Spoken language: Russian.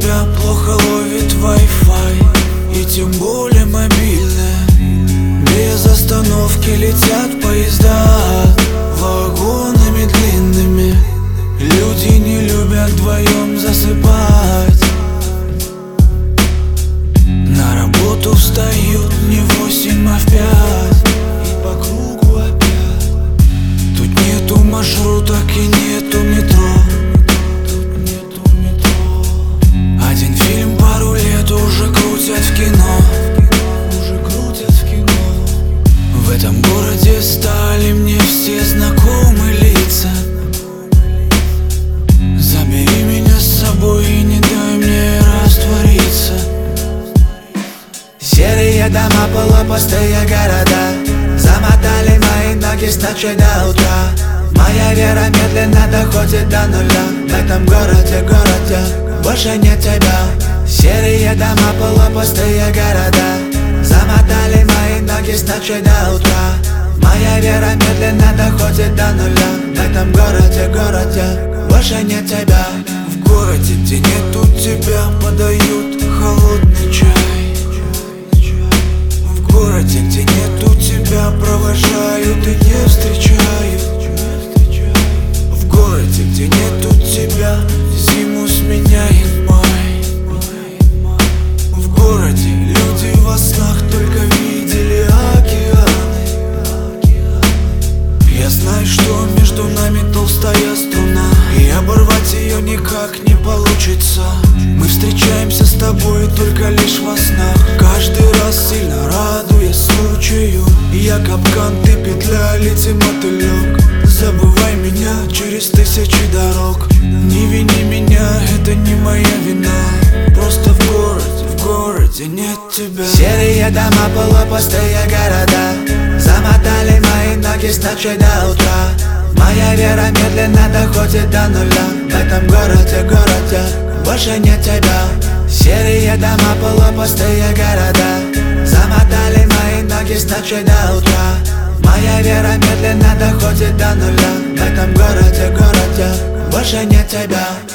тебя плохо ловит Wi-Fi, и тем более мобильная. Без остановки летят поезда вагонами длинными. Люди не любят вдвоем засыпать. На работу встают не в 8, а в 5, и по кругу опять. Тут нету маршруток и нету метро. Один фильм пару лет уже крутят в кино. В этом городе стали мне все знакомые лица. Забери меня с собой и не дай мне раствориться. Серые дома, полупустые города замотали мои ноги с ночи до утра. Моя вера медленно доходит до нуля. В этом городе больше нет тебя. Серые дома, полупустые города замотали мои ноги с ночи до утра. Моя вера медленно доходит до нуля. В этом городе больше нет тебя. В городе, где нету тебя, подают холодный чай. В городе, где нету тебя, провожают и не встречают. В городе, где нету тебя, зиму сменяет май. В городе люди во снах только видели океаны. Я знаю, что между нами толстая струна, и оборвать ее никак не получится. Мы встречаемся с тобой только лишь во снах, каждый раз сильно радуясь случаю. Я капкан, ты петля, лети мотылек. Забывай меня через тысячи дорог. Не вини меня, это не моя вина. Просто в городе нет тебя. Серые дома, полупустые города замотали мои ноги с ночи до утра. Моя вера медленно доходит до нуля. В этом городе больше нет тебя. Серые дома, полупустые города замотали мои ноги с ночи до утра. Моя вера медленно доходит до нуля. В этом городе больше нет тебя.